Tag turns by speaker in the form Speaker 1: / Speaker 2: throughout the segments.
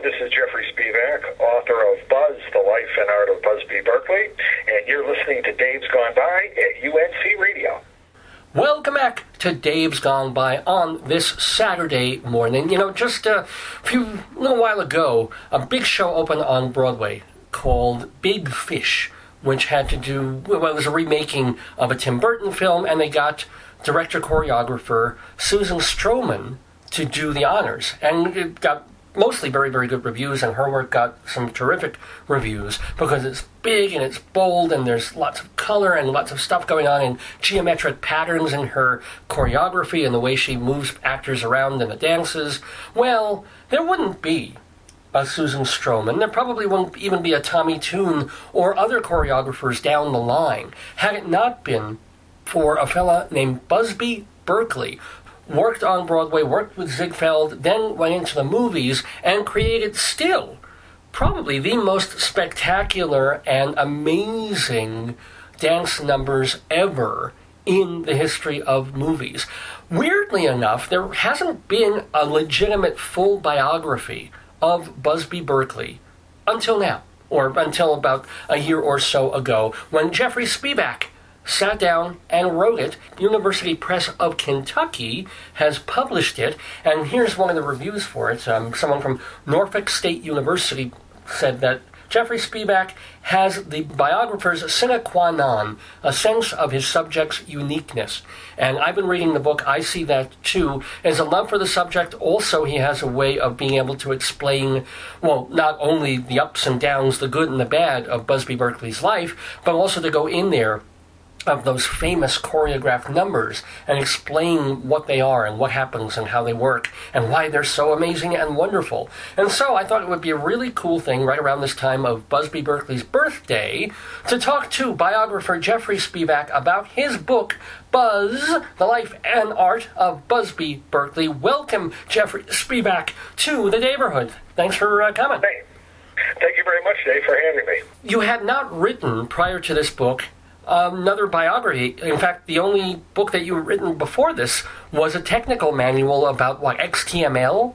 Speaker 1: this is Jeffrey Spivak, author of Buzz, The Life and Art of Busby Berkeley, and you're listening to Dave's Gone By at UNC Radio.
Speaker 2: Welcome back to Dave's Gone By on this Saturday morning. You know, just a little while ago, a big show opened on Broadway called Big Fish, which had to do, well, it was a remaking of a Tim Burton film, and they got director-choreographer Susan Stroman to do the honors. And it got mostly very, very good reviews, and her work got some terrific reviews because it's big and it's bold and there's lots of color and lots of stuff going on and geometric patterns in her choreography and the way she moves actors around in the dances. Well, there wouldn't be a Susan Stroman. There probably won't even be a Tommy Tune or other choreographers down the line had it not been for a fella named Busby Berkeley. Worked on Broadway, worked with Ziegfeld, then went into the movies and created still probably the most spectacular and amazing dance numbers ever in the history of movies. Weirdly enough, there hasn't been a legitimate full biography of Busby Berkeley until now, or until about a year or so ago, when Jeffrey Spivak sat down and wrote it. University Press of Kentucky has published it, and here's one of the reviews for it. Someone from Norfolk State University said that Jeffrey Spivak has the biographer's sine qua non, a sense of his subject's uniqueness. And I've been reading the book. I see that too. As a love for the subject, also he has a way of being able to explain, well, not only the ups and downs, the good and the bad of Busby Berkeley's life, but also to go in there of those famous choreographed numbers and explain what they are and what happens and how they work and why they're so amazing and wonderful. And so I thought it would be a really cool thing right around this time of Busby Berkeley's birthday to talk to biographer Jeffrey Spivak about his book, Buzz, The Life and Art of Busby Berkeley. Welcome, Jeffrey Spivak, to the neighborhood. Thanks for coming.
Speaker 1: Hey, thank you very much, Dave, for having me.
Speaker 2: You had not written, prior to this book, another biography. In fact, the only book that you've written before this was a technical manual about, what, XTML?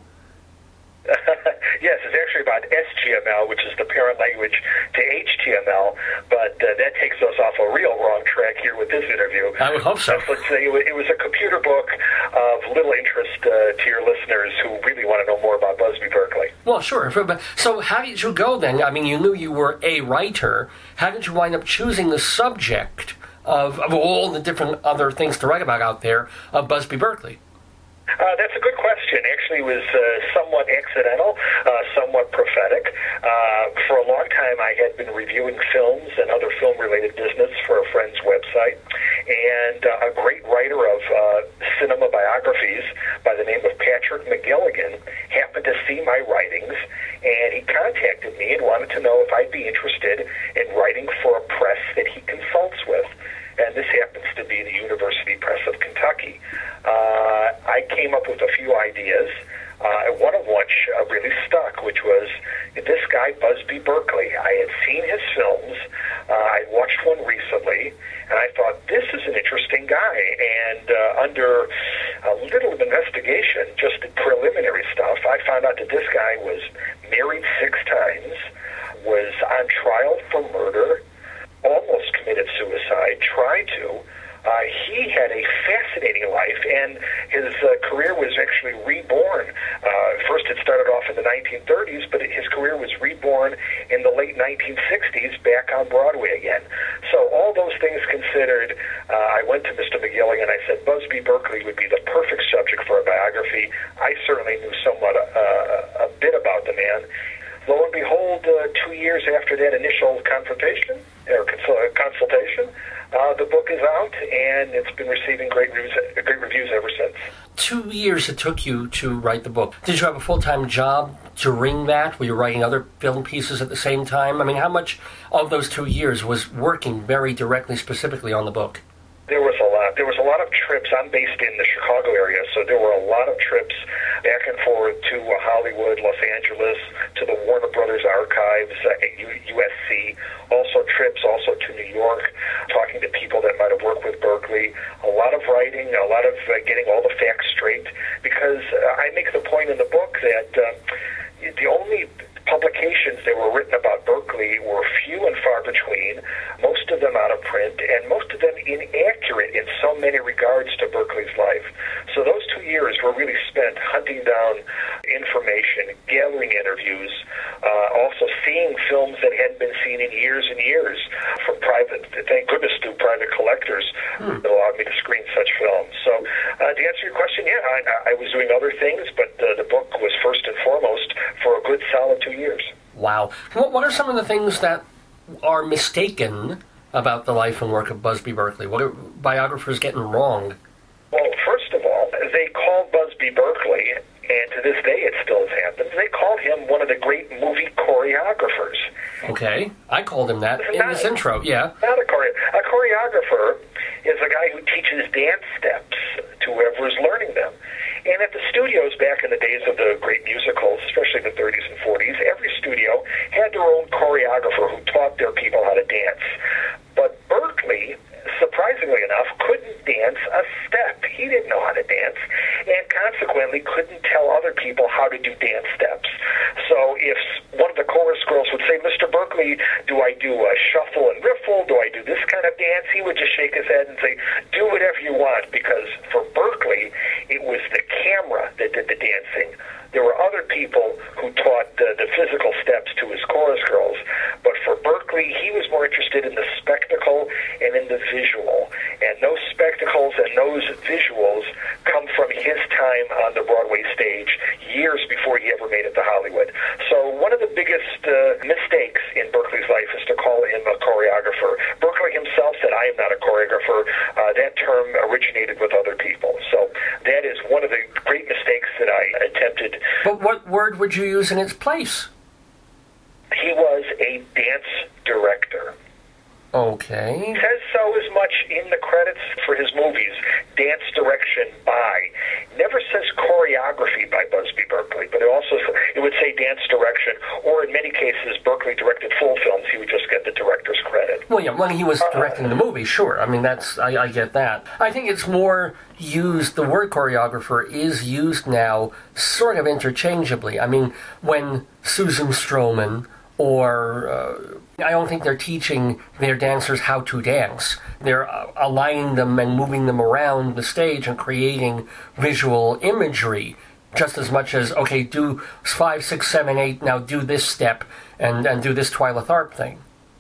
Speaker 1: Yes, it's actually about SGML, which is the parent language to HTML, but that takes us off a real wrong track here with this interview.
Speaker 2: I would hope so.
Speaker 1: Let's say it was a computer book of little interest to your listeners who really want to know more about Busby Berkeley.
Speaker 2: Well, sure. So how did you go then? I mean, you knew you were a writer. How did you wind up choosing the subject of all the different other things to write about out there of Busby Berkeley?
Speaker 1: That's a good question. Actually, it was somewhat accidental, somewhat prophetic. For a long time, I had been reviewing films and other film-related business for a friend's website, and a great writer of cinema biographies by the name of Patrick McGilligan happened to see my writings, and he contacted me and wanted to know if I'd be interested in writing for a press that he consults with. And this happens to be the University Press of Kentucky. I came up with a few ideas, one of which really stuck, which was this guy, Busby Berkeley. I had seen his films. I watched one recently, and I thought, this is an interesting guy. And under a little investigation, just the preliminary stuff, I found out that this guy was married 6 times, was on trial for murder, almost committed suicide, tried to. He had a fascinating life, and his career was actually reborn. First it started off in the 1930s, but his career was reborn in the late 1960s back on Broadway again. So all those things considered, I went to Mr. McGilligan and I said, Busby Berkeley would be the perfect subject for a biography. I certainly knew somewhat a bit about the man. Lo and behold, 2 years after that initial confrontation, or consultation, the book is out, and it's been receiving great reviews ever since.
Speaker 2: 2 years it took you to write the book. Did you have a full-time job during that? Were you writing other film pieces at the same time? I mean, how much of those 2 years was working very directly, specifically on the book?
Speaker 1: There was a lot. There was a lot of trips. I'm based in the Chicago area, so there were a lot of trips back and forth to Hollywood, Los Angeles, to the Warner Brothers archives at USC. Also trips also to New York, talking to people that might have worked with Berkeley. A lot of writing, a lot of getting all the facts straight, because I make the point in the book that the only Berkeley were few and far between, most of them out of print, and most of them inaccurate in so many regards to Berkeley's life. So those 2 years were really spent hunting down information, gathering interviews, also seeing films that hadn't been seen in years and years from private, thank goodness, to private collectors that allowed me to screen such films. So to answer your question, yeah, I was doing other things, but the book was first and foremost for a good solid 2 years.
Speaker 2: Wow. What are some of the things that are mistaken about the life and work of Busby Berkeley? What are biographers getting wrong?
Speaker 1: Well, first of all, they called Busby Berkeley, and to this day it still happens, they called him one of the great movie choreographers.
Speaker 2: Okay. I called him that in this intro, yeah.
Speaker 1: Not a choreographer is a guy who teaches dance steps to whoever is learning them. And at the studios back in the days of the great musicals, especially the 30s and 40s, every studio had their own choreographer who taught their people how to dance. But Berkeley, surprisingly enough, couldn't dance a step. He didn't know how to dance, and consequently couldn't tell other people how to do dance steps. So if one of the chorus girls would say, "Mr. Berkeley, do I do a shuffle and riffle? Do I do this kind of dance?" he would just shake his head and say, "Do whatever you want," because for Berkeley, it was the camera that did the dancing. There were other people who taught the physical steps to his chorus girls, but for Berkeley, he was more interested in the spectacle and in the visual. And those spectacles and those visuals come from his time on the Broadway stage years before he ever made it to Hollywood. So one of the biggest mistakes in Berkeley's life is to call him a choreographer. Berkeley himself said, "I am not a choreographer." That term originated with other people. So that is one of the great mistakes that I attempted.
Speaker 2: But what word would you use in its place?
Speaker 1: He was a dance director.
Speaker 2: Okay.
Speaker 1: He says so as much in the credits for his movies. Dance direction by. Never says choreography by Busby Berkeley, but it would say dance direction, or in many cases, Berkeley directed full films. He would just get the director's credit.
Speaker 2: Well, yeah, when he was directing the movie, sure. I mean, I get that. I think it's more used, the word choreographer is used now sort of interchangeably. I mean, when Susan Stroman or I don't think they're teaching their dancers how to dance. They're aligning them and moving them around the stage and creating visual imagery just as much as, okay, do 5, 6, 7, 8, now do this step and do this Twyla Tharp thing.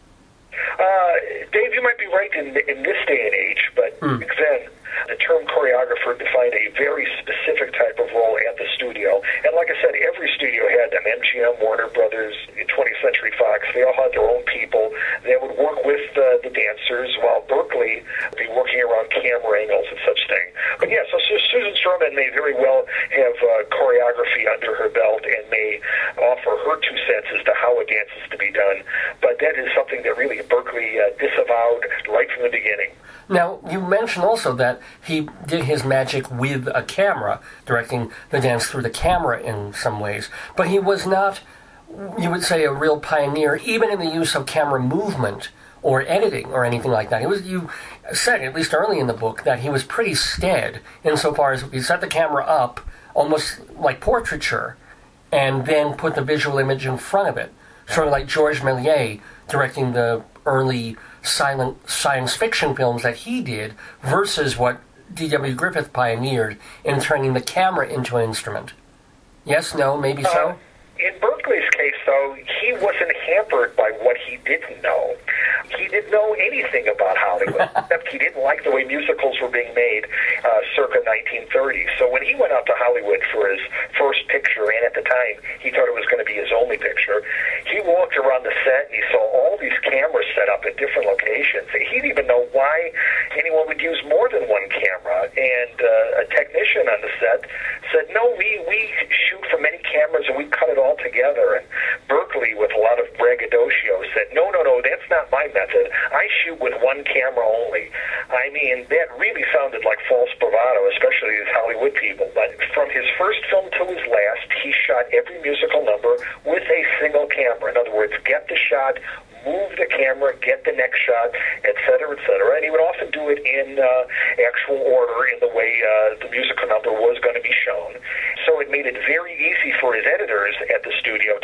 Speaker 1: Dave, you might be right in this day and age, but back then, the term choreographer defined a very specific type of role at the studio. And like I said, every studio had them. MGM, Warner Brothers, 20th Century Fox, they all had their own people. They would work with the dancers, while Berkeley would be working around camera angles and such thing. But yeah, so Susan Stroman may very well have choreography under her belt and may offer her 2 cents as to how a dance is to be done. But that is something that really Berkeley disavowed right from the beginning.
Speaker 2: Now, you mentioned also that he did his magic with a camera, directing the dance through the camera in some ways. But he was not, you would say, a real pioneer, even in the use of camera movement or editing or anything like that. You said, at least early in the book, that he was pretty stead insofar as he set the camera up, almost like portraiture, and then put the visual image in front of it. Sort of like Georges Méliès directing the early silent science fiction films that he did versus what D.W. Griffith pioneered in turning the camera into an instrument. Yes, no, maybe so?
Speaker 1: In Berkeley's case, though, he wasn't hampered by what he didn't know. He didn't know anything about Hollywood, except he didn't like the way musicals were being made circa 1930. So when he went out to Hollywood for his first picture, and at the time he thought it was going to be his only picture, he walked around the set and he saw all these cameras set up at different locations. He didn't even know why anyone would use more than one camera. And a technician on the set said, "No, we shoot from many cameras and we cut it all together." And Berkeley, with a lot of braggadocio, said, no, that's not my method. I shoot with one camera only. I mean, that really sounded like false bravado, especially as Hollywood people. But from his first film to his last, he shot every musical number with a single camera. In other words, get the shot, move the camera, get the next shot, et cetera, et cetera. And he would often do it in actual order in the way the musical number was going to be shown. So it made it very easy for his editors at the studio to cut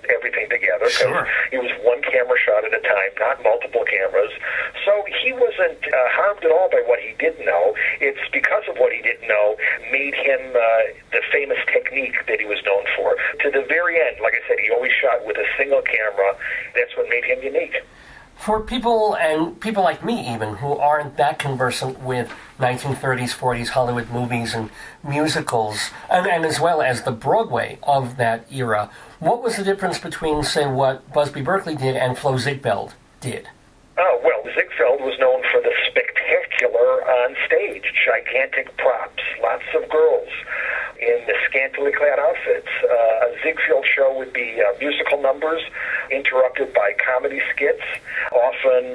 Speaker 1: everything together.
Speaker 2: Sure.
Speaker 1: It was one camera shot at a time, not multiple cameras. So he wasn't harmed at all by what he didn't know. It's because of what he didn't know made him the famous technique that he was known for. To the very end, like I said, he always shot with a single camera. That's what made him unique.
Speaker 2: For people, and people like me even, who aren't that conversant with 1930s, 40s Hollywood movies and musicals, and as well as the Broadway of that era, what was the difference between, say, what Busby Berkeley did and Flo Ziegfeld did?
Speaker 1: Oh, well, Ziegfeld was known for the spectacular on stage, gigantic props, lots of girls in the scantily clad outfits. A Ziegfeld show would be musical numbers interrupted by comedy skits, often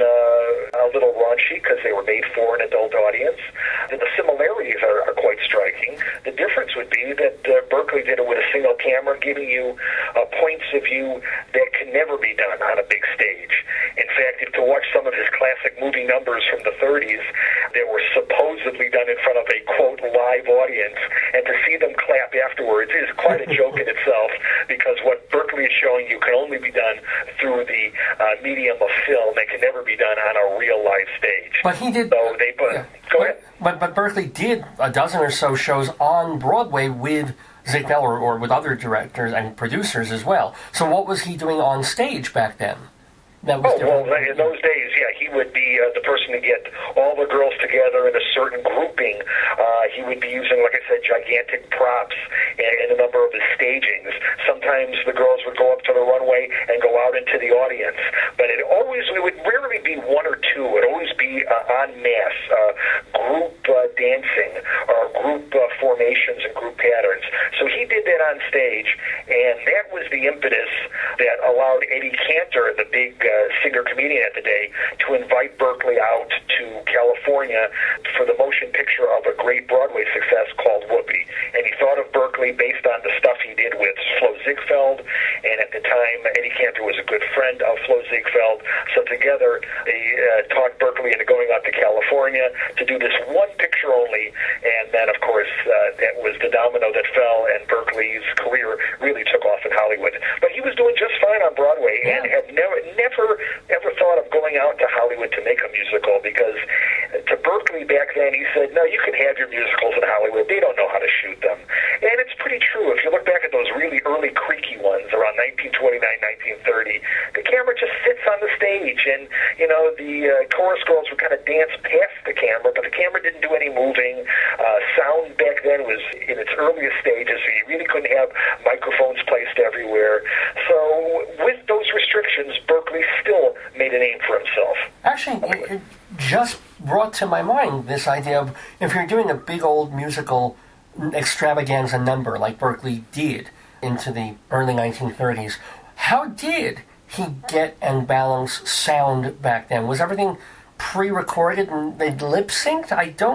Speaker 1: a little raunchy because they were made for an adult audience. And the similarities are quite striking. The difference would be that Berkeley did it with a single camera, giving you points of view that can never be done on a big stage. In fact, if to watch some of his classic movie numbers from the 30s that were supposedly done in front of a, quote, live audience, and to see them clap afterwards is quite a joke in itself, because what Berkeley is showing you can only be done through the medium of film. It can never be done on a real live stage.
Speaker 2: But he did...
Speaker 1: So they put...
Speaker 2: Yeah.
Speaker 1: Go ahead.
Speaker 2: But Berkeley did a dozen or so shows on Broadway with Ziegfeld or with other directors and producers as well. So what was he doing on stage back then? That was
Speaker 1: well, in those days, yeah, he would be the person to get all the girls together in a certain grouping. He would be using, like I said, gigantic props in a number of his stagings. Sometimes the girls would go up to the runway and go out into the audience. But it would rarely be one or two. It would always be en masse, group dancing or group formations and group patterns. So he did that on stage, and that was the impetus that allowed Eddie Cantor, the big singer-comedian at the day, to invite Berkeley out to California for the motion picture of a great Broadway success called Whoopee. And he thought of Berkeley based on the stuff he did with Flo Ziegfeld, and at the time, Eddie Cantor was a good friend of Flo Ziegfeld, so together they talked Berkeley into going out to California to do this one picture only, and then, of course, that was the domino that fell, and Berkeley's career really took off in Hollywood. But he was doing just fine on Broadway, and had never ever thought of going out to Hollywood to make a musical, because to Berkeley back then, he said, no, you can have your musicals in Hollywood. They don't know how to shoot them. And it's pretty true. If you look back at those really early creaky ones around 1929, 1930, the camera just sits on the stage, and, you know, the chorus girls would kind of dance past the camera, but the camera didn't do any moving. Sound back then was in its earliest stages, so you really couldn't have microphones placed everywhere. So with those restrictions, Berkeley still made a name for himself.
Speaker 2: Actually, it just brought to my mind this idea of, if you're doing a big old musical extravaganza number like Berkeley did into the early 1930s, how did he get and balance sound back then? Was everything pre-recorded and they'd lip-synced?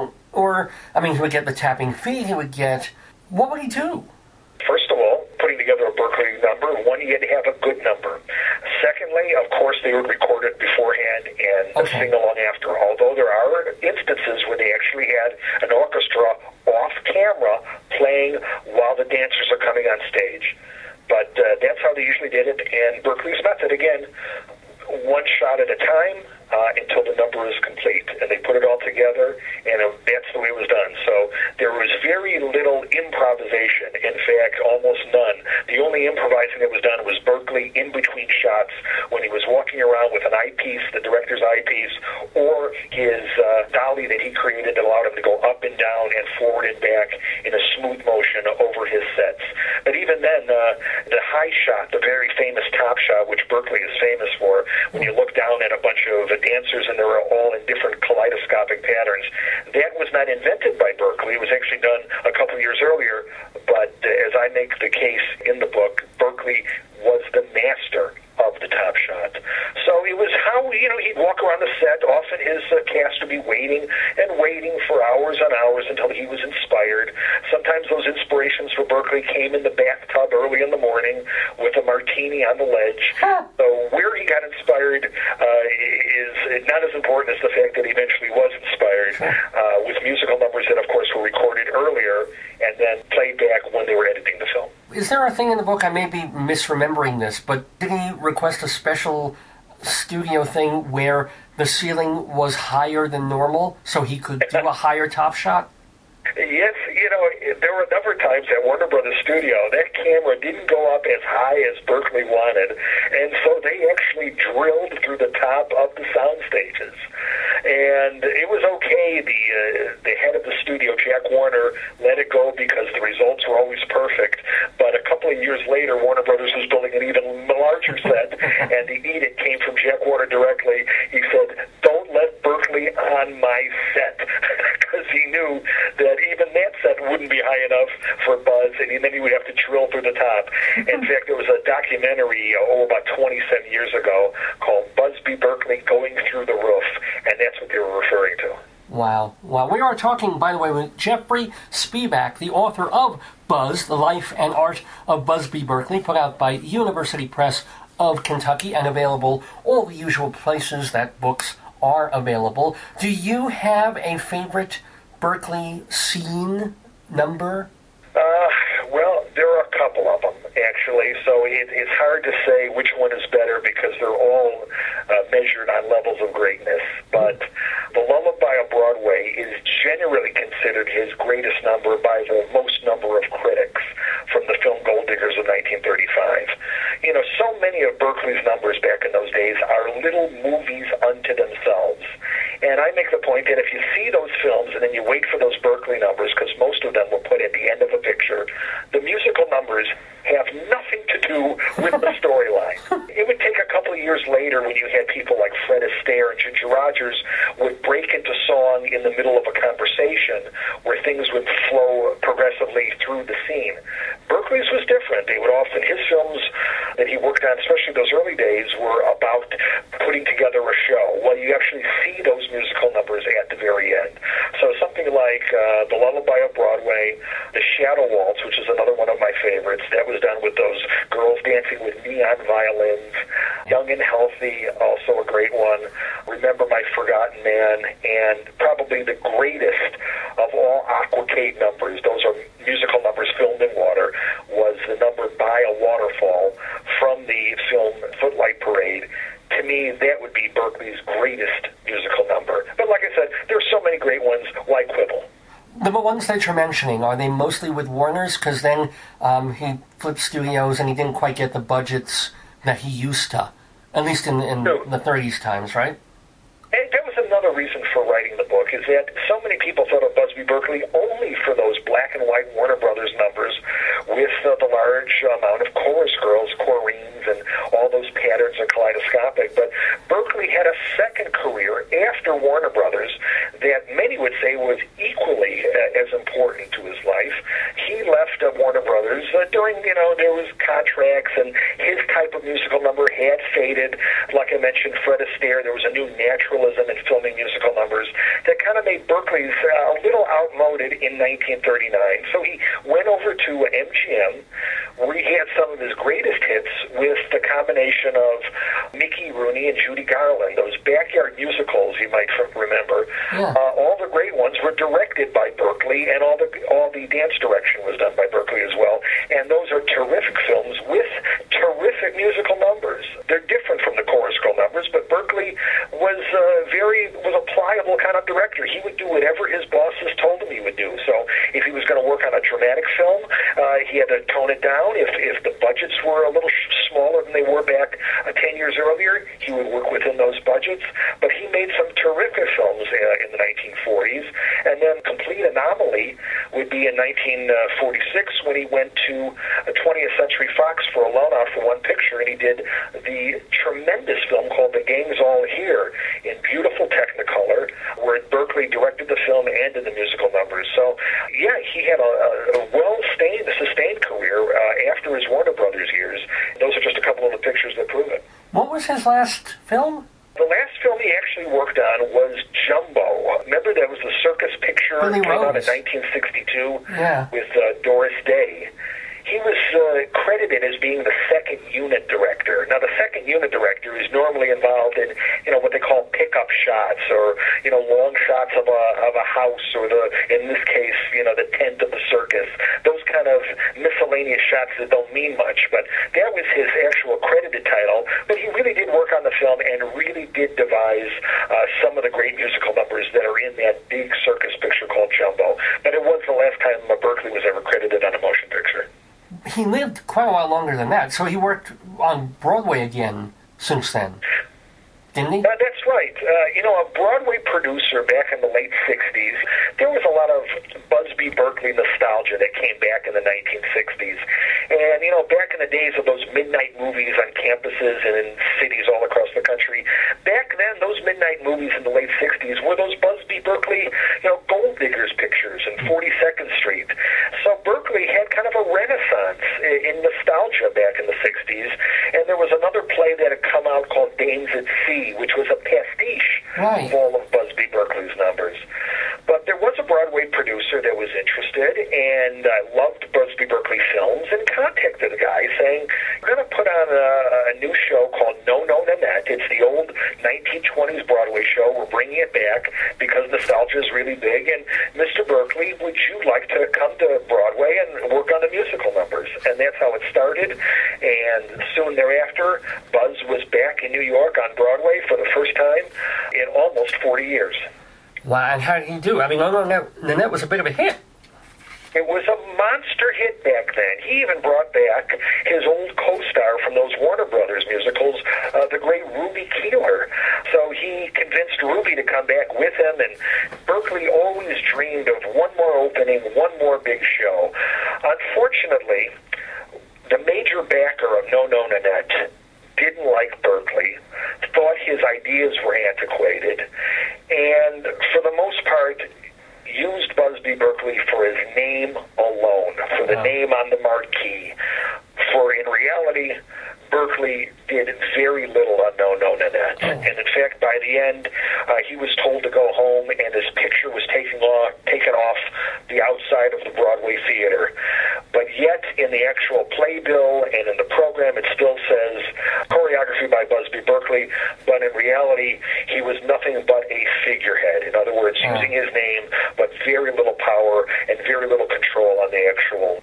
Speaker 2: He would get the tapping feet, what would he do?
Speaker 1: First of all, putting together a Berkeley number, one, you had to have a good number. Secondly, of course, they would record it beforehand and sing along after, although there are instances where they actually had an orchestra off-camera playing while the dancers are coming on stage. But that's how they usually did it, and Berkeley's method, again, one shot at a time until the number is complete. And they put it all together, and that's the way it was done. So there was very little improvisation. In fact, almost none. The only improvising that was done was Berkeley in between shots when he was walking around with an eyepiece, the director's eyepiece, or his dolly that he created that allowed him to go up and down and forward and back in a smooth motion over his sets. But even then, the high shot, the very famous top shot, which Berkeley is famous for, when you look down at a bunch of dancers and they're all in different kaleidoscopic patterns, that was not invented by Berkeley. It was actually done a couple of years earlier, but as I make the case in the book, Berkeley was the master of the top shot. So it was how, he'd walk around the set. Often his cast would be waiting and waiting for hours on hours until he was inspired. Sometimes those inspirations for Berkeley came in the bathtub early in the morning with a martini on the ledge. So where he got inspired is not as important as the fact that he eventually was inspired with musical numbers that, of course, were recorded earlier and then played back when they were editing the film.
Speaker 2: Is there a thing in the book, I may be misremembering this, but did he request a special studio thing where the ceiling was higher than normal so he could do a higher top shot?
Speaker 1: Yes, there were a number of times at Warner Brothers Studio, that camera didn't go up as high as Berkeley wanted, and so they actually drilled through the top of the sound stages. And it was okay. The head of the studio, Jack Warner, let it go because the results were always perfect. But a couple of years later, Warner Brothers was building an even larger set, and the edict came from Jack Warner directly. He said, "Don't let Berkeley on my set," because he knew that even that set wouldn't be high enough for Buzz, and then he would have to drill through the top. In fact, there was a documentary, about 27 years ago, called Busby Berkeley Going Through the Roof, and that's what they were referring to.
Speaker 2: Wow. Well, we are talking, by the way, with Jeffrey Spivak, the author of Buzz, The Life and Art of Busby Berkeley, put out by University Press of Kentucky and available all the usual places that books are available. Do you have a favorite Berkeley scene number?
Speaker 1: Well, there are a couple of them, actually, so it's hard to say which one is better because they're all measured on levels of greatness. But The Lullaby of Broadway is generally considered his greatest number by the most number of critics from the film Gold Diggers of 1935. So many of Berkeley's numbers back in those days are little movies unto themselves. And I make the point that if you see those films and then you wait for those Berkeley numbers, because most of them were put at the end of a picture, the musical numbers have nothing to do with the storyline. It would take a couple of years later when you had people like Fred Astaire and Ginger Rogers would break into song in the middle of a conversation where things would flow progressively through the scene. Berkeley's was different. They would often, his films that he worked on, especially those early days, were about putting together a show. Well, you actually see those musical numbers at the very end. So something like The Lullaby of Broadway, The Shadow Waltz, which is another one of my favorites, that was done with those girls dancing with neon violins. Young and Healthy, also a great one. Remember My Forgotten Man, and probably the greatest of all Aqua-Kate numbers, those are musical numbers filmed in water, was the number By a Waterfall from the film Footlight Parade. To me, that would be Berkeley's greatest musical number. But like I said, there are so many great ones. Why quibble?
Speaker 2: The ones that you're mentioning, are they mostly with Warner's? Because then he flipped studios and he didn't quite get the budgets that he used to, at least in the 30s times, right?
Speaker 1: And that was another reason for writing the book, is that so many people thought of Busby Berkeley only for those black and white Warner Brothers numbers with the large amount of chorus girls, choreens, and all those patterns are kaleidoscopic. But Berkeley had a second career after Warner Brothers that many would say was equally as important to his life. He left Warner Brothers during, there was contracts, and his type of musical number had faded. Like I mentioned, Fred Astaire, there was a new naturalism in filming musical numbers that kind of made Berkeley's a little outmoded in 1939. So he went over to MGM, where he had some of his greatest hits with the combination of Mickey Rooney and Judy Garland, those backyard musicals you might remember.
Speaker 2: Yeah.
Speaker 1: All the great ones were directed by Berkeley, and all the dance direction was done by Berkeley as well. And those are terrific films with terrific musical numbers. They're different from the chorus girl numbers, but Berkeley was a pliable kind of director. He would do whatever his bosses told him he would do. So if he was going to work on a dramatic film, he had to tone it down. If the budgets were a little smaller than they were back 10 years earlier, he would work within those budgets. But he made some terrific films in the 1940s. And then Complete Anomaly would be in 1946 when he went to 20th Century Fox for a loan out for one picture, and he did the tremendous film called The Gang's All Here in beautiful Technicolor, where Berkeley directed the film and did the musical numbers. So, yeah, he had a sustained career after his Warner Brothers years. Those are just a couple of the pictures that prove it.
Speaker 2: What was his last film?
Speaker 1: The last film he actually worked on was Jumbo. Remember, that was the circus picture that came out in 1962 with Doris Day. He was credited as being the second unit director. Now, the second unit director is normally involved in, what they call pickup shots, or, long shots of a house, or in this case, the tent of the circus. Those kind of miscellaneous shots that don't mean much, but that was his actual credited title. But he really did work on the film and really did devise some of the great musical numbers that are in that big circus picture called Jumbo. But it was the last time Berkeley was ever credited on a motion picture.
Speaker 2: He lived quite a while longer than that, so he worked on Broadway again since then, didn't he?
Speaker 1: That's right. A Broadway producer back in the late 60s, there was a lot of Busby Berkeley nostalgia that came back in the 1960s. And, back in the days of those midnight movies on campuses and in cities all across the country, back then, those midnight movies in the late 60s were those Busby Berkeley, gold diggers pictures in 42nd Street. So Berkeley had kind of a renaissance in nostalgia back in the 60s. And there was another play that had come out called Dames at Sea, which was a pastiche of all of Busby Berkeley's numbers. But there was a Broadway producer that was interested and loved Busby Berkeley films and contacted the guy saying, we're going to put on a new show called No No Nanette. It's the old 1920s Broadway show. We're bringing it back because nostalgia is really big. And Mr. Berkeley, would you like to come to Broadway and work on the musical numbers? And that's how it started. And soon thereafter, Buzz was back in New York on Broadway for the first time in almost 40 years.
Speaker 2: Wow, and how did he do? I mean, Nanette was a bit of a hit.
Speaker 1: It was a monster hit back then. He even brought back his old co-star from those Warner Brothers musicals, the great Ruby Keeler. So he convinced Ruby to come back with him, and Berkeley always dreamed of one more opening, one more big show. Unfortunately, the major backer of No No Nanette didn't like Berkeley, thought his ideas were antiquated, and for the most part, used Busby Berkeley for his name alone, for the name on the marquee. For in reality, Berkeley did very little on No No Nanette. And in fact, by the end, he was told to go home, and his picture was taken off the outside of the Broadway theater. But yet, in the actual playbill and in the program, it still says choreography by Busby Berkeley, but in reality, he was nothing but a figurehead. In other words, using his name, but very little power and very little control on the actual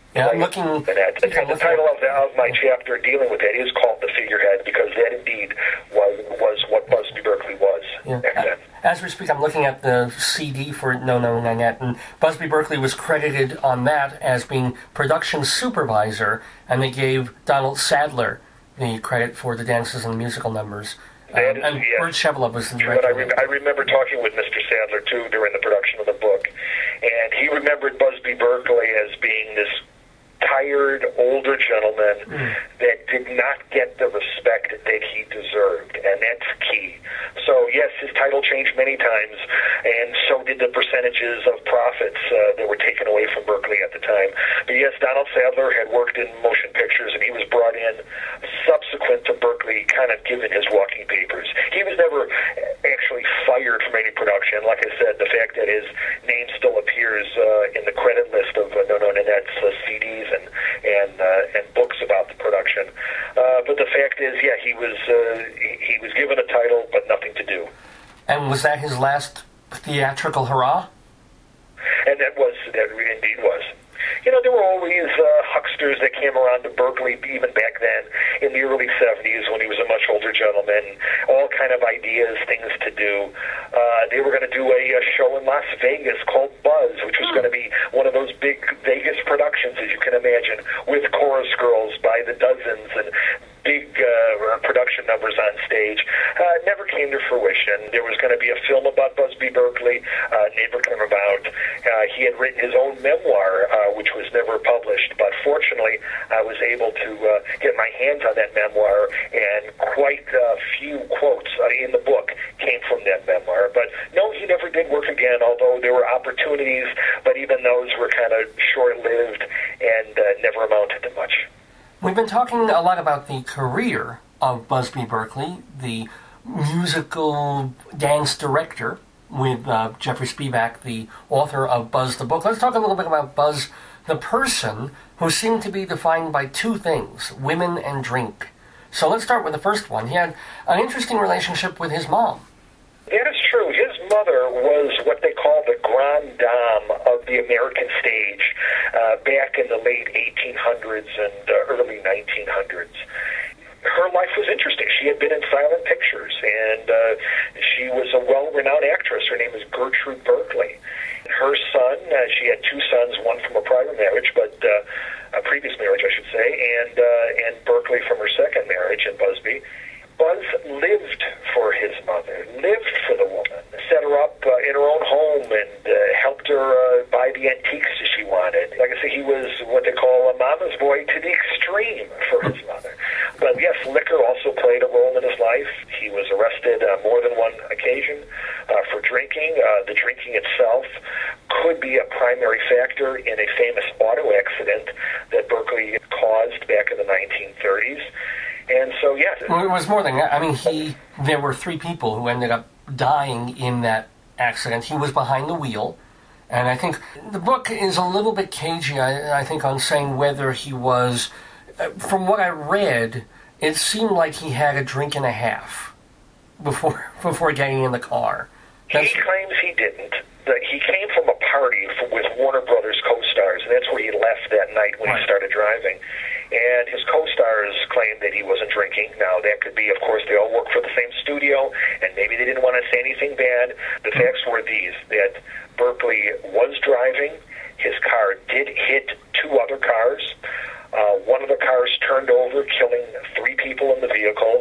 Speaker 1: the title of my chapter dealing with that is called The Figurehead, because that indeed was what Busby Berkeley was back then.
Speaker 2: As we speak, I'm looking at the CD for No No Nanette, and Busby Berkeley was credited on that as being production supervisor, and they gave Donald Sadler the credit for the dances and musical numbers. And Bert Shevelove was the director.
Speaker 1: I remember talking with Mr. Sadler, too, during the production of the book, and he remembered Busby Berkeley as being this tired, older gentleman that did not get the respect that he deserved, and that's key. So, yes, his title changed many times, and so did the percentages of profits that were taken away from Berkeley at the time. But yes, Donald Sadler had worked in motion pictures, and he was brought in subsequent to Berkeley kind of given his walking papers. He was never actually fired from any production. Like I said, the fact that his name still appears in the credit list of No No Nanette's CDs and books about the production. But the fact is, yeah, he was given a title, but nothing to do.
Speaker 2: And was that his last theatrical hurrah?
Speaker 1: And that indeed was. There were always hucksters that came around to Berkeley, even back then, in the early 70s when he was a much older gentleman, all kind of ideas, things to do. They were going to do a show in Las Vegas called Buzz, which was going to be one of those big Vegas productions, as you can imagine, with chorus girls by the dozens and big production numbers on stage. Never came to fruition. There was going to be a film about Busby Berkeley, never came about. He had written his own memoir, which was never published, but fortunately I was able to get my hands on that memoir, and quite a few quotes in the book came from that memoir. But no, he never did work again, although there were opportunities, but even those were kind of short-lived and never amounted to much.
Speaker 2: We've been talking a lot about the career of Busby Berkeley, the musical dance director, with Jeffrey Spivak, the author of Buzz the Book. Let's talk a little bit about Buzz the person, who seemed to be defined by two things, women and drink. So let's start with the first one. He had an interesting relationship with his mom.
Speaker 1: That is true. His mother was what they call the grande dame of the American stage back in the late 1800s and early 1900s. Her life was interesting. She had been in silent pictures, and she was a well-renowned actress. Her name is Gertrude Berkeley. Her son, she had two sons, one from a prior marriage, but a previous marriage, I should say, and Berkeley from her second marriage in Busby. Buzz lived for his mother, lived for the woman, set her up in her own home and helped her buy the antiques that she wanted. Like I say, he was what they call a mama's boy to the extreme for his mother. But yes, liquor also played a role in his life. He was arrested on more than one occasion for drinking. The drinking itself could be a primary factor in a famous auto accident that Berkeley caused back in the 1930s. And so, yes.
Speaker 2: Well, it was more than that. I mean, there were three people who ended up dying in that accident. He was behind the wheel. And I think the book is a little bit cagey, I think, on saying whether he was... From what I read, it seemed like he had a drink and a half before getting in the car.
Speaker 1: He claims he didn't. He came from a party with Warner Brothers co-stars, and that's where he left that night when he started driving. And his co-stars claimed that he wasn't drinking. Now, that could be, of course, they all work for the same studio, and maybe they didn't want to say anything bad. The facts were these, that Berkeley was driving. His car did hit two other cars. One of the cars turned over, killing three people in the vehicle.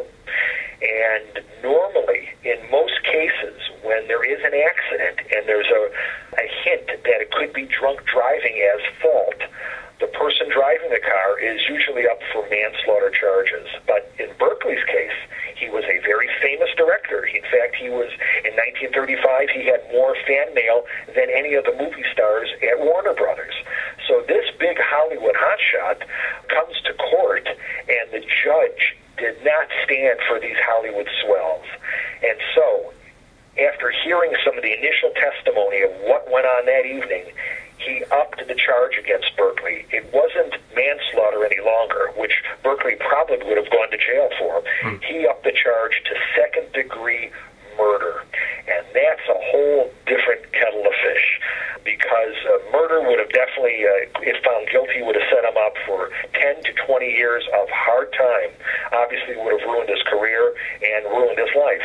Speaker 1: And normally, in most cases, when there is an accident and there's a hint that it could be drunk driving as fault, the person driving the car is usually up for manslaughter charges. But in Berkeley's case, he was a very famous director. In fact, he was, in 1935, he had more fan mail than any of the movie stars at Warner Brothers. So this big Hollywood hotshot comes to court, and the judge did not stand for these Hollywood swells. And so, after hearing some of the initial testimony of what went on that evening, he upped the charge against Berkeley. It wasn't manslaughter any longer, which Berkeley probably would have gone to jail for. He upped the charge to second-degree murder. And that's a whole different kettle of fish, because murder would have definitely, if found guilty, would have set him up for 10 to 20 years of hard time. Obviously would have ruined his career and ruined his life.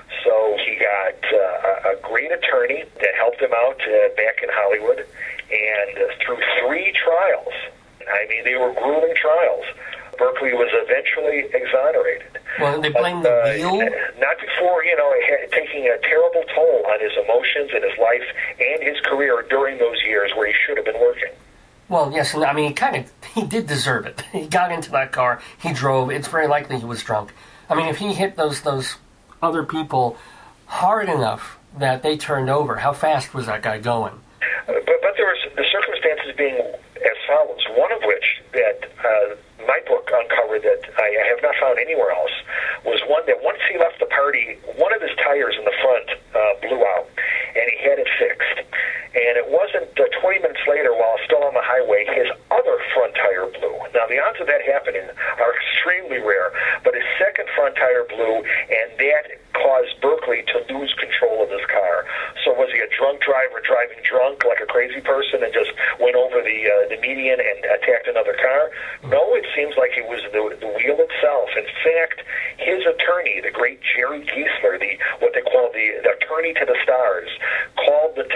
Speaker 1: So he got a great attorney that helped him out back in Hollywood, and through three trials, I mean, they were grueling trials, Berkeley was eventually exonerated.
Speaker 2: Well, they blamed the wheel?
Speaker 1: Not before, taking a terrible toll on his emotions and his life and his career during those years where he should have been working.
Speaker 2: Well, yes, and I mean, he did deserve it. He got into that car, he drove, it's very likely he was drunk. I mean, if he hit those other people hard enough that they turned over, how fast was that guy going?
Speaker 1: But there was the circumstances being as follows, one of which that my book uncovered that I have not found anywhere else was one that once he left the party, one of his tires in the front blew out, and he had it fixed. And it wasn't 20 minutes later, while still on the highway, his other front tire blew. Now, the odds of that happening are extremely rare, but his second front tire blew, and that caused Berkeley to lose control of his car. So was he a drunk driver driving drunk like a crazy person and just went over the median and attacked another car? No, it seems like it was the wheel itself. In fact, his attorney, the great Jerry Giesler, what they call the attorney to the stars, called the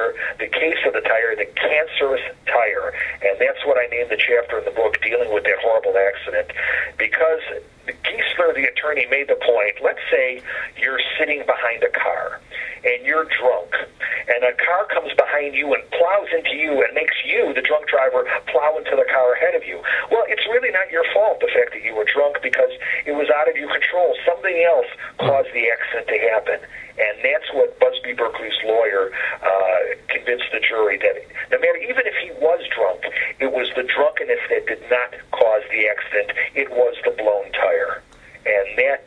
Speaker 1: case of the tire, the cancerous tire. And that's what I named the chapter in the book dealing with that horrible accident. Because Giesler, the attorney, made the point, let's say you're sitting behind a car and you're drunk, and a car comes behind you and plows into you and makes you, the drunk driver, plow into the car ahead of you. Well, it's really not your fault, the fact that you were drunk, because it was out of your control. Something else caused the accident to happen. And that's what Busby Berkeley's lawyer convinced the jury, that no matter, even if he was drunk, it was the drunkenness that did not cause the accident. It was the blown tire. And that,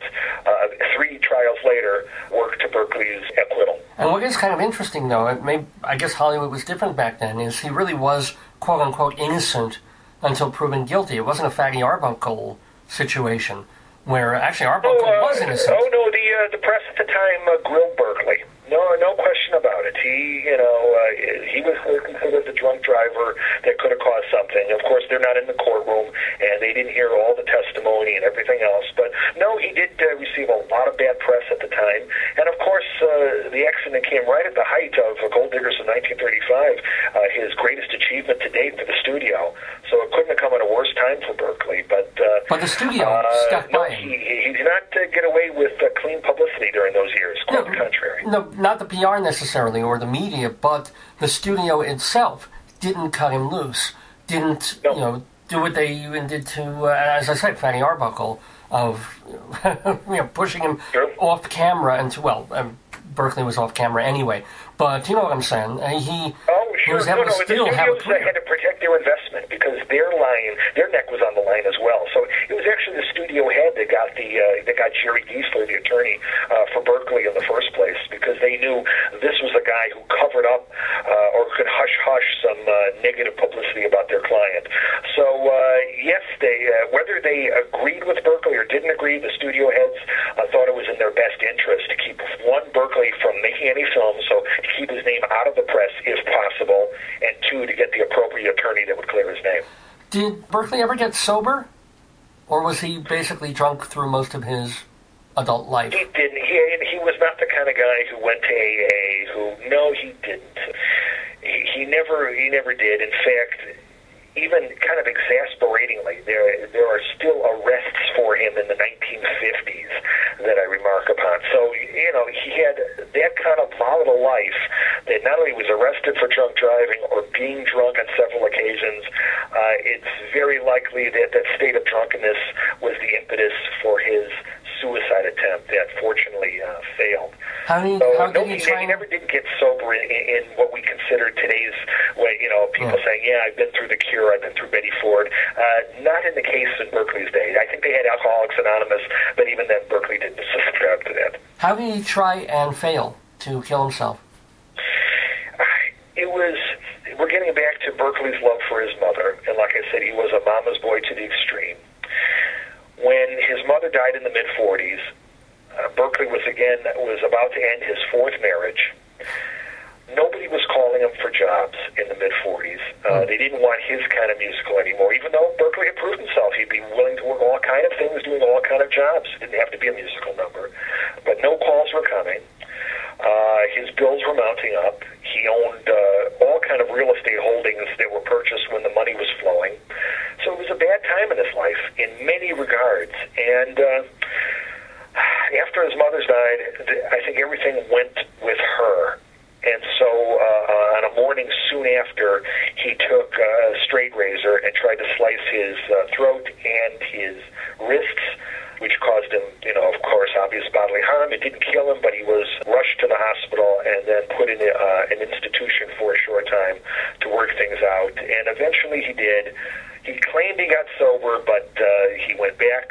Speaker 1: 3 trials later, worked to Berkeley's acquittal.
Speaker 2: And what is kind of interesting, though, I guess Hollywood was different back then, is he really was, quote-unquote, innocent until proven guilty. It wasn't a Fatty Arbuckle situation, where actually Arbuckle was innocent.
Speaker 1: Oh, no, the press at the time grilled Berkeley. No question about it. He was considered the drunk driver that could have caused something. Of course, they're not in the courtroom, and they didn't hear all the testimony and everything else. But no, he did receive a lot of bad press at the time. And of course, the accident came right at the height of Gold Diggers in 1935, his greatest achievement to date for the studio. So it couldn't have come at a worse time for Berkeley. But
Speaker 2: the studio stuck by him.
Speaker 1: He did not get away with clean publicity during those years. Quite the contrary.
Speaker 2: No, not the PR necessarily or the media, but the studio itself didn't cut him loose. Didn't do what they even did to, as I said, Fatty Arbuckle, of pushing him off camera and Berkeley was off camera anyway. But you know what I'm saying? He was able to still have a career.
Speaker 1: They had to protect their investment because their neck was on the line as well. So it was actually the studio head that got Jerry Giesler, the attorney for Berkeley, in the first place, because they knew this was a guy who covered up or could hush some negative publicity about their client. So yes, whether they agreed with Berkeley or didn't agree, the studio heads thought it was in their best interest to keep Berkeley from making any films, so to keep his name out of the press if possible, and two, to get the appropriate attorney that would clear his name.
Speaker 2: Did Berkeley ever get sober? Or was he basically drunk through most of his adult life?
Speaker 1: He didn't. He was not the kind of guy who went to AA. No, he didn't. He never did. In fact, even kind of exasperatingly, there are still arrests for him in the 1950s that I remark upon. So, he had that kind of volatile life that not only was arrested for drunk driving or being drunk on several occasions, it's very likely that that state of drunkenness was the impetus for his suicide attempt that fortunately failed.
Speaker 2: He
Speaker 1: never did get sober in what we consider today's way. People saying, "Yeah, I've been through the Cure, I've been through Betty Ford." Not in the case in Berkeley's day. I think they had Alcoholics Anonymous, but even then, Berkeley didn't subscribe to that.
Speaker 2: How did he try and fail to kill himself?
Speaker 1: We're getting back to Berkeley's love for his mother, and like I said, he was a mama's boy to the extreme. When his mother died in the mid-40s, Berkeley was about to end his fourth marriage. Nobody was calling him for jobs in the mid-40s. They didn't want his kind of musical anymore, even though Berkeley had proved himself. He'd be willing to work all kind of things, doing all kind of jobs. It didn't have to be a musical number. But no calls were coming. His bills were mounting up. He owned all kind of real estate holdings that were purchased when the money was flowing. So it was a bad time in his life in many regards. And after his mother died, I think everything went with her. And so on a morning soon after, he took a straight razor and tried to slice his throat and his wrists, which caused him, of course, obvious bodily harm. It didn't kill him, but he was rushed to the hospital and then put in an institution for a short time to work things out. And eventually he did. He claimed he got sober, but he went back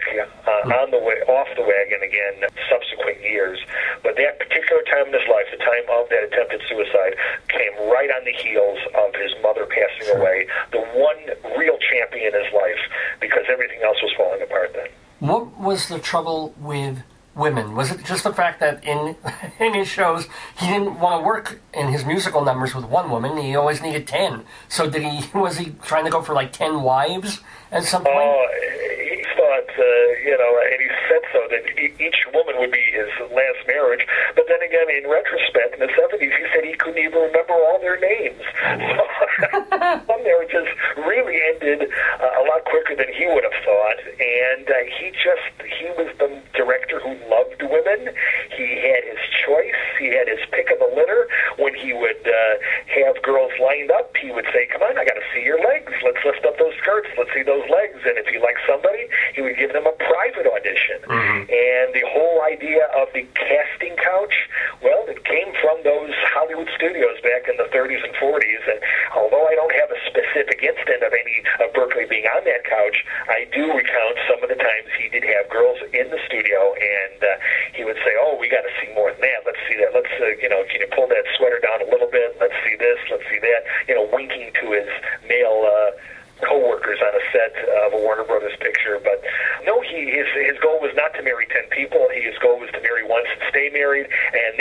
Speaker 1: off the wagon again subsequent years. But that particular time in his life, the time of that attempted suicide, came right on the heels of his mother passing away, the one real champion in his life, because everything else was falling apart then.
Speaker 2: What was the trouble with women? Was it just the fact that in his shows he didn't want to work in his musical numbers with one woman? He always needed 10. So was he trying to go for like 10 wives at some point?
Speaker 1: He thought, and he said so, that each woman would be his last marriage. But then again, in retrospect, in the 70s, he said he couldn't even remember all their names. So some marriages really ended a lot quicker than he would have thought. And he was the director who loved women. He had his choice. He had his pick of the litter. When he would have girls lined up, he would say, "Come on, I got to see your legs. Let's lift up those skirts. Let's see those legs." And if he liked somebody, he would give them a private audition. Mm-hmm. And the whole idea of the casting couch, well, it came from those Hollywood studios back in the 30s and 40s. And although I don't have a specific instant of any of Berkeley being on that couch, I do recount some of the times he did have girls in the studio, and he would say, "Oh, we got to see more than that. Let's see that. Let's, can you pull that sweater down a little bit? Let's see this. Let's see that." Winking to his male co-workers on a set of a Warner Brothers picture. But no, his goal was not to marry 10 people. His goal was to marry once and stay married, and that didn't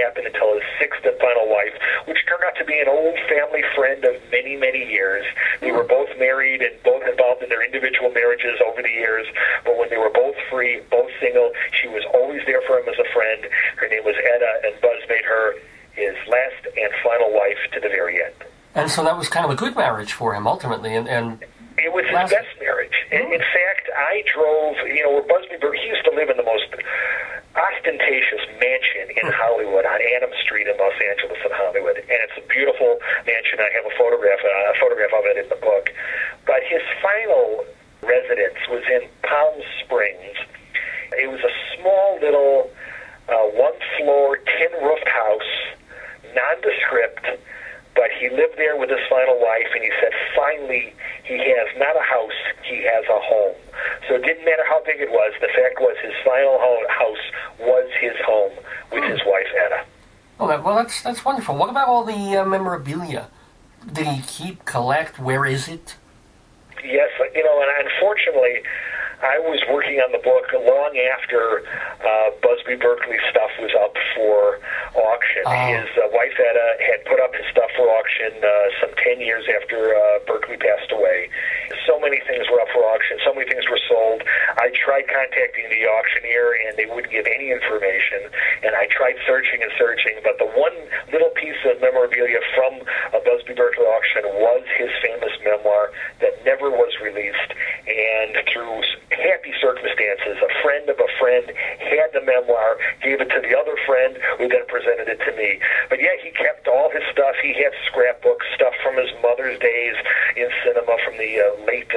Speaker 1: happen until his sixth and final wife, which turned out to be an old family friend of many, many years. They were both married and both involved in their individual marriages over the years, but when they were both free, both single, she was always there for him as a friend. Her name was Etta, and Buzz made her his last and final wife to the very end.
Speaker 2: And so that was kind of a good marriage for him, ultimately, and
Speaker 1: it was his best marriage. In fact, I drove, where Busby Berkeley, he used to live in the most ostentatious mansion in Hollywood on Adams Street in Los Angeles in Hollywood, and it's a beautiful mansion. I have a photograph of it in the book. But his final residence was in Palm Springs. It was a small little one-floor tin-roofed house, nondescript, but he lived there with his final wife, and he said finally he has not a house, he has a home. So it didn't matter how big it was. The fact was his final house was his home with his wife, Etta.
Speaker 2: Okay, well, that's wonderful. What about all the memorabilia? Did he collect? Where is it?
Speaker 1: Yes, and unfortunately, I was working on the book long after Busby Berkeley's stuff was up for auction. His wife, Etta, had put up his stuff for auction some 10 years after Berkeley passed away. So many things were up for auction. So many things were sold. I tried contacting the auctioneer, and they wouldn't give any information. And I tried searching and searching, but the one little piece of memorabilia from a Busby Berkeley auction was his famous memoir that never was released. And through happy circumstances, a friend of a friend had the memoir, gave it to the other friend, who then presented it to me. But yeah, he kept all his stuff. He had scrapbooks, stuff from his mother's days in cinema from the late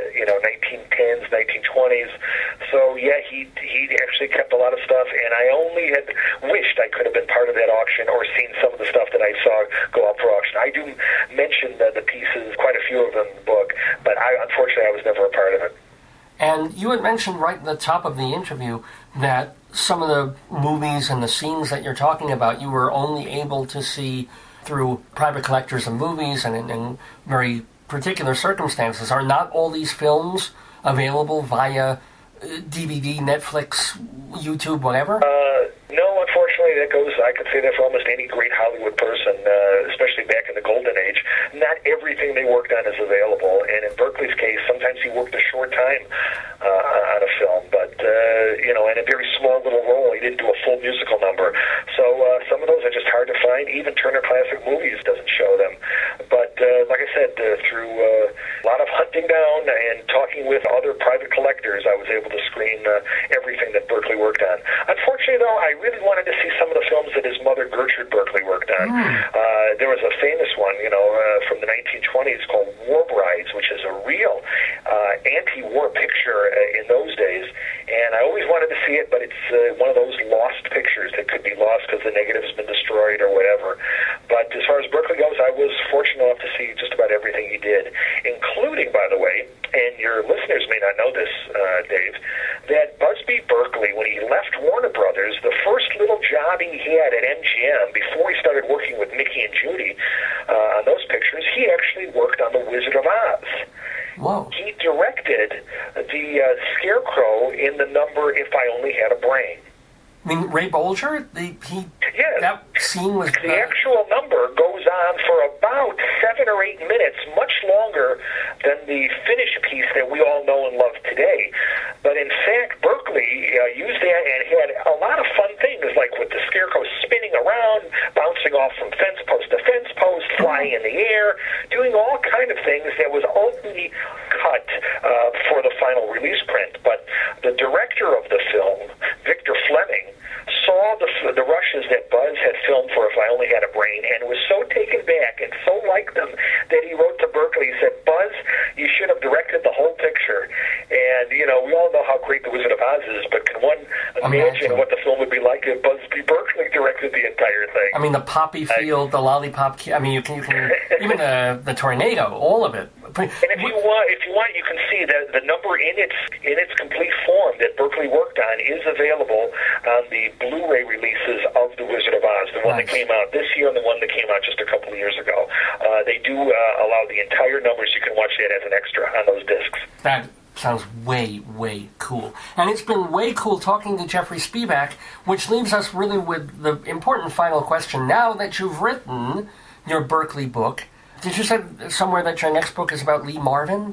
Speaker 1: 1910s, 1920s. So yeah, he actually kept a lot of stuff, and I only had wished I could have been part of that auction or seen some of the stuff that I saw go up for auction. I do mention the pieces, quite a few of them in the book, but unfortunately I was never a part of it.
Speaker 2: And you had mentioned right at the top of the interview that some of the movies and the scenes that you're talking about you were only able to see through private collectors of movies and in very particular circumstances. Are not all these films available via DVD, Netflix, YouTube, whatever?
Speaker 1: No, unfortunately, I could say that for almost any great Hollywood person, especially back in the golden age. Not everything they worked on is available, and in Berkeley's case, sometimes he worked a short time on a film, but, in a very small little role. He didn't do a full musical number. So some of those are just hard to find. Even Turner Classic Movies doesn't show them. But like I said, through a lot of hunting down and talking with other private collectors, I was able to screen everything that Berkeley worked on. Unfortunately, though, I really wanted to see some of the films that his mother, Gertrude Berkeley, worked on. There was a famous one, from the 1920s called War Brides, which is a real anti-war picture in those days. And I always wanted to see it, but it's one of those lost pictures that could be lost because the negative has been destroyed or whatever. But as far as Berkeley goes, I was fortunate enough to see just about everything he did, including, by the way, and your listeners may not know this, Dave, that Busby Berkeley, when he left Warner Brothers, the first little job he had at MGM before he started working with Mickey and Judy on those pictures, he actually worked on The Wizard of Oz.
Speaker 2: Whoa.
Speaker 1: He directed the Scarecrow in the number If I Only Had a Brain.
Speaker 2: I mean, Ray Bolger?
Speaker 1: Yes.
Speaker 2: That scene was...
Speaker 1: The actual number goes on for about 7 or 8 minutes, much longer than the finished piece that we all know and love today. But in fact, Berkeley used that and had a lot of fun things, like with the Scarecrow spinning around, bouncing off from fence post to fence post, flying in the air, doing all kind of things that was ultimately cut for the final release print. But the director of the film, Victor Fleming, saw the rushes that Buzz had filmed for If I Only Had a Brain and was so taken back and so liked them that he wrote to Berkeley. He said, Buzz, you should have directed the whole picture. And, we all know how great The Wizard of Oz is, but can one imagine what the film would be like if Busby Berkeley directed the entire thing?
Speaker 2: I mean, the poppy field, the lollipop, you can even the tornado, all of it.
Speaker 1: And if you want, you can see that the number in its complete form that Berkeley worked on is available on the Blu-ray releases of The Wizard of Oz, the one that came out this year and the one that came out just a couple of years ago. They do allow the entire numbers. You can watch that as an extra on those discs.
Speaker 2: That Sounds way, way cool. And it's been way cool talking to Jeffrey Spivak, which leaves us really with the important final question. Now that you've written your Berkeley book, did you say somewhere that your next book is about Lee Marvin?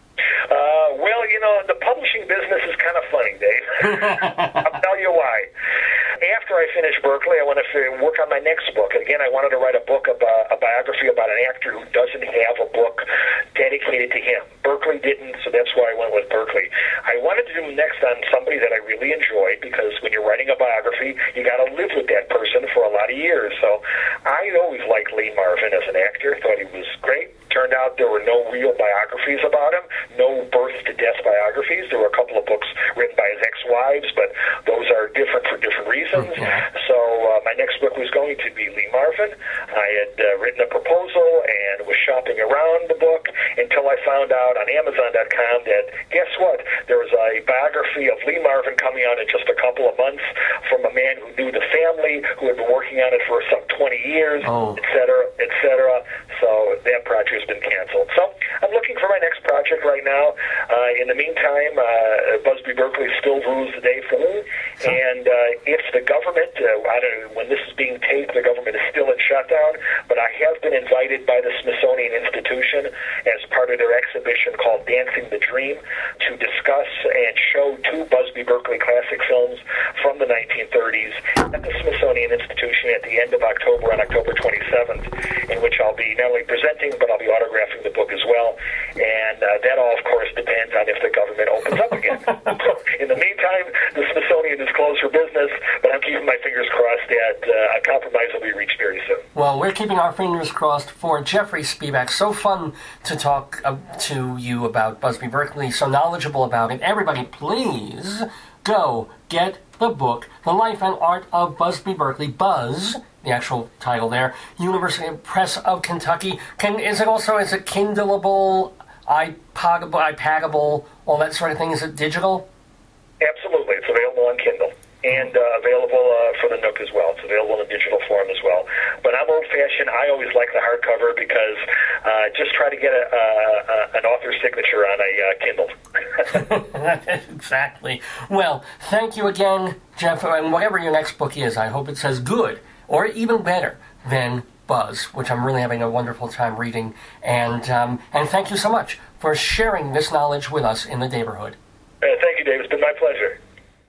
Speaker 1: Well, the publishing business is kind of funny, Dave. I'll tell you why. After I finish Berkeley, I want to work on my next book. Again, I wanted to write a book about a biography about an actor who doesn't have a book dedicated to him. Berkeley didn't, so that's why I went with Berkeley. I wanted to do next on somebody that I really enjoyed, because when you're writing a biography, you got to live with that person for a lot of years. So I always liked Lee Marvin as an actor, thought he was great. Turned out there were no real biographies about him, no birth-to-death biographies. There were a couple of books written by his ex-wives, but those are different for different reasons. So my next book was going to be Lee Marvin. I had written a proposal and was shopping around the book until I found out on Amazon.com that, guess what, there was a biography of Lee Marvin coming out in just a couple of months from a man who knew the family, who had been working on it for some 20 years, et cetera, et cetera. So that project has been canceled. So I'm looking for my next project right now. In the meantime, Busby Berkeley still rules the day for me. And if the government, I don't know, when this is being taped, the government is still in shutdown, but I have been invited by the Smithsonian Institution as part of their exhibition called Dancing the Dream to discuss and show 2 Busby Berkeley classic films from the 1930s at the Smithsonian Institution at the end of October, on October 27th, in which I'll be not only presenting, but I'll be autographing the book as well. And that all, of course, depends on if the government opens up again. In the meantime, the Smithsonian is closed for business, but I'm keeping my fingers crossed that a compromise will be reached very soon.
Speaker 2: Well, we're keeping our fingers crossed for Jeffrey Spivak. So fun to talk to you about Busby Berkeley, so knowledgeable about it. Everybody, please go get the book, The Life and Art of Busby Berkeley. Buzz, the actual title there, University Press of Kentucky. Is it Kindleable, iPadable, all that sort of thing? Is it digital?
Speaker 1: Absolutely. It's available on Kindle. And available for the Nook as well. It's available in digital form as well. But I'm old-fashioned. I always like the hardcover because just try to get an author's signature on a Kindle.
Speaker 2: Exactly. Well, thank you again, Jeff. And whatever your next book is, I hope it says good, or even better than Buzz, which I'm really having a wonderful time reading. And thank you so much for sharing this knowledge with us in the neighborhood.
Speaker 1: Thank you, Dave. It's been my pleasure.